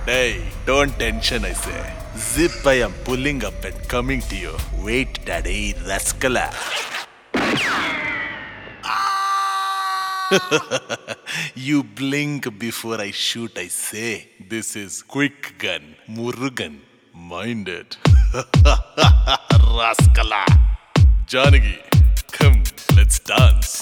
Hey, don't tension, I say. Zip, I am pulling up and coming to you. Wait, daddy, rascal. You blink before I shoot, I say. This is quick gun, Murugan. Mind it. Rascala. Janagi, come, let's dance.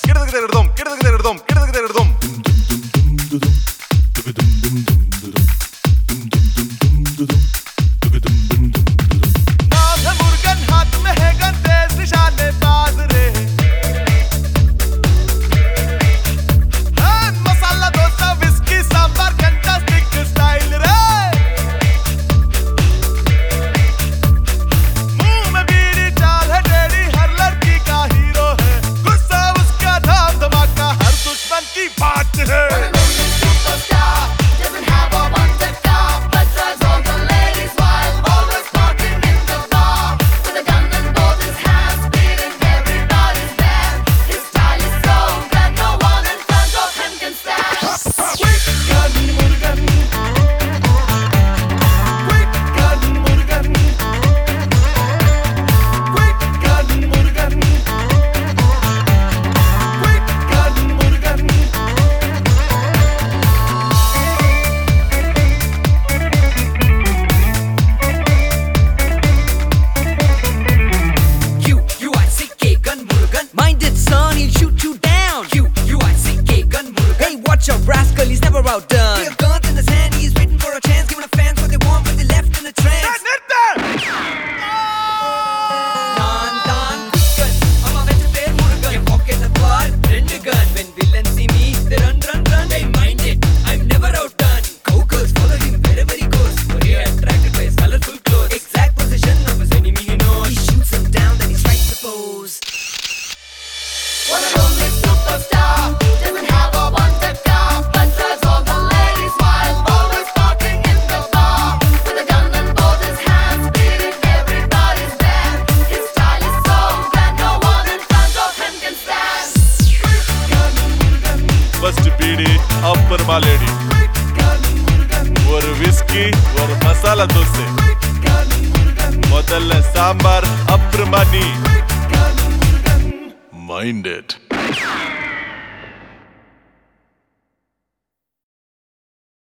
Your rascal, he's never outdone. We have guns in his hand, he's waiting for a chance. Giving the fans what they want when they left in the trance. Dan, quick gun. I'm a vegetarian Murugan. Your pocket the bar, render gun. When villains see me, they run. Hey, mind it, I'm never outdone. Cowgirls follow him wherever he goes. Korea attracted by his colorful clothes. Exact position of his enemy he knows. He shoots him down, then he strikes the pose. What a lonely superstar. Doesn't have a wanted car, but drives all the ladies wild. Always parking in the bar, with a gun in both his hands, beating everybody's band. His style is so grand, no one in front of him can stand. First BD, upper my lady. ஒரு whiskey, ஒரு மசாலா தோசை. முதல்ல சாம்பார், அப்புறமா நீ. Mind it.